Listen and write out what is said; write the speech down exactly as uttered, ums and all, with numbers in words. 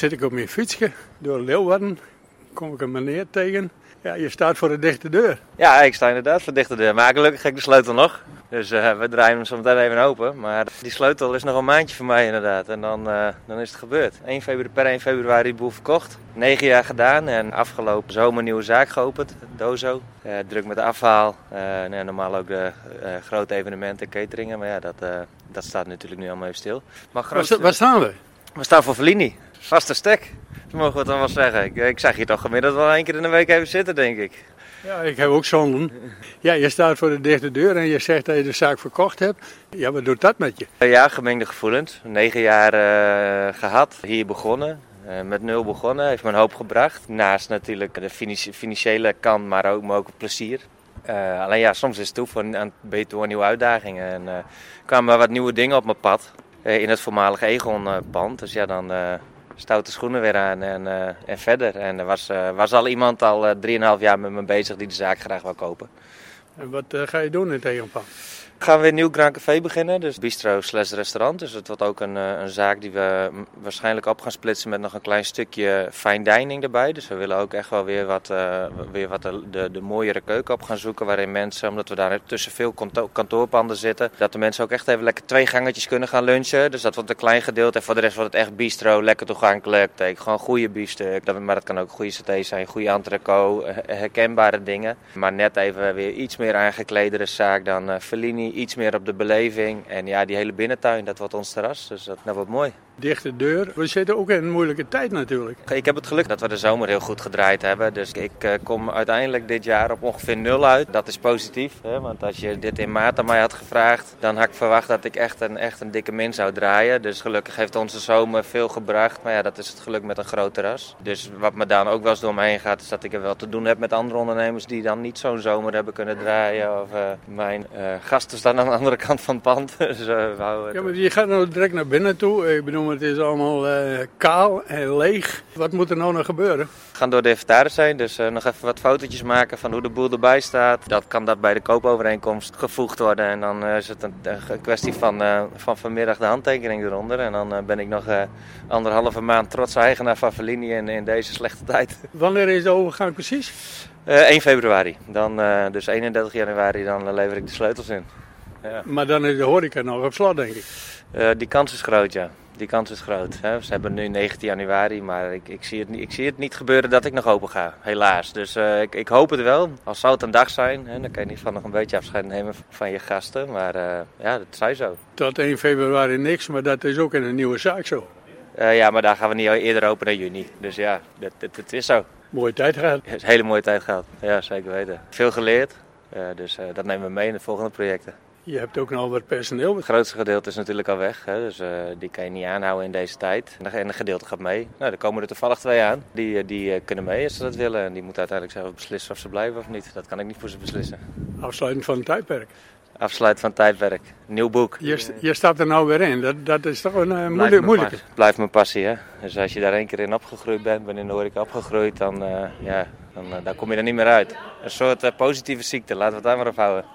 zit ik op mijn fietsje door Leeuwarden. Kom ik een meneer tegen. Ja, je staat voor de dichte deur. Ja, ik sta inderdaad voor de dichte deur. Maar gelukkig heb ik de sleutel nog. Dus uh, we draaien hem zo meteen even open. Maar die sleutel is nog een maandje voor mij inderdaad. En dan, uh, dan is het gebeurd. één februari, per één februari de boel verkocht. Negen jaar gedaan en afgelopen zomer een nieuwe zaak geopend. Dozo. Uh, druk met afhaal. Uh, nee, normaal ook de uh, grote evenementen, cateringen. Maar ja, dat, uh, dat staat natuurlijk nu allemaal even stil. Maar groot, waar, waar staan we? We staan voor Fellini. Vaste stek. Dat mogen we het dan wel zeggen. Ik, ik zag hier toch gemiddeld wel één keer in de week even zitten, denk ik. Ja, ik heb ook zonden. Ja, je staat voor de dichte deur en je zegt dat je de zaak verkocht hebt. Ja, wat doet dat met je? Ja, gemengde gevoelens. Negen jaar uh, gehad. Hier begonnen. Uh, met nul begonnen. Heeft me een hoop gebracht. Naast natuurlijk de financiële kant, maar ook, maar ook het plezier. Uh, alleen ja, soms is het toe voor een, beter een nieuwe uitdagingen. En uh, kwamen wat nieuwe dingen op mijn pad. Uh, in het voormalige Egon-pand. Dus ja, dan... Uh, stoute schoenen weer aan en, uh, en verder. En er was, uh, was al iemand al uh, drieënhalf jaar met me bezig die de zaak graag wil kopen. En wat uh, ga je doen in het Egonpand? We gaan weer een nieuw Grand Café beginnen, dus bistro slash restaurant. Dus het wordt ook een, een zaak die we waarschijnlijk op gaan splitsen met nog een klein stukje fine dining erbij. Dus we willen ook echt wel weer wat, uh, weer wat de, de, de mooiere keuken op gaan zoeken. Waarin mensen, omdat we daar tussen veel kantoorpanden zitten, dat de mensen ook echt even lekker twee gangetjes kunnen gaan lunchen. Dus dat wordt een klein gedeelte en voor de rest wordt het echt bistro, lekker toegankelijk. Gewoon goede biefstuk, maar dat kan ook goede saté zijn, goede entrecote, herkenbare dingen. Maar net even weer iets meer aangekledere zaak dan uh, Fellini. Iets meer op de beleving. En ja, die hele binnentuin, dat wordt ons terras. Dus dat, dat wordt mooi. Dichte deur. We zitten ook in een moeilijke tijd natuurlijk. Ik heb het geluk dat we de zomer heel goed gedraaid hebben. Dus ik uh, kom uiteindelijk dit jaar op ongeveer nul uit. Dat is positief. Hè? Want als je dit in maart aan mij had gevraagd, dan had ik verwacht dat ik echt een, echt een dikke min zou draaien. Dus gelukkig heeft onze zomer veel gebracht. Maar ja, dat is het geluk met een groot terras. Dus wat me dan ook wel eens door me heen gaat, is dat ik er wel te doen heb met andere ondernemers die dan niet zo'n zomer hebben kunnen draaien. Of uh, mijn uh, gasten staan aan de andere kant van het pand. Dus, uh, we ja, maar je gaat nou direct naar binnen toe. Ik bedoel, het is allemaal uh, kaal en leeg. Wat moet er nou nog gebeuren? We gaan door de inventaris heen, dus uh, nog even wat fotootjes maken van hoe de boel erbij staat. Dat kan dat bij de koopovereenkomst gevoegd worden. En dan uh, is het een, een kwestie van, uh, van vanmiddag de handtekening eronder. En dan uh, ben ik nog uh, anderhalve maand trots eigenaar van Fellini in, in deze slechte tijd. Wanneer is de overgang precies? Uh, één februari. Dan, uh, dus eenendertig januari, dan uh, lever ik de sleutels in. Ja. Maar dan is de horeca nog op slot, denk ik. Uh, die kans is groot, ja. Die kans is groot. Hè. Ze hebben nu negentien januari, maar ik, ik, zie het, ik zie het niet gebeuren dat ik nog open ga, helaas. Dus uh, ik, ik hoop het wel. Al zou het een dag zijn, hè, dan kan je niet van nog een beetje afscheid nemen van je gasten. Maar uh, ja, dat zij zo. Tot één februari niks, maar dat is ook in een nieuwe zaak zo. Uh, ja, maar daar gaan we niet eerder open dan juni. Dus ja, het is zo. Mooie tijd gehad. Het is een hele mooie tijd gehad, ja, zeker weten. Veel geleerd, uh, dus uh, dat nemen we mee in de volgende projecten. Je hebt ook nog wat personeel. Het grootste gedeelte is natuurlijk al weg, hè, dus uh, die kan je niet aanhouden in deze tijd. En een gedeelte gaat mee. Nou, er komen er toevallig twee aan. Die, die uh, kunnen mee als ze dat willen. En die moeten uiteindelijk zelf beslissen of ze blijven of niet. Dat kan ik niet voor ze beslissen. Afsluiting van het tijdperk. Afsluit van het tijdperk. Nieuw boek. Je, st- je stapt er nou weer in. Dat, dat is toch een uh, moeilijk, moeilijke. Blijft mijn passie, hè. Dus als je daar één keer in opgegroeid bent, ben in de horeca opgegroeid, dan, uh, ja, dan uh, daar kom je er niet meer uit. Een soort uh, positieve ziekte, laten we het daar maar op houden.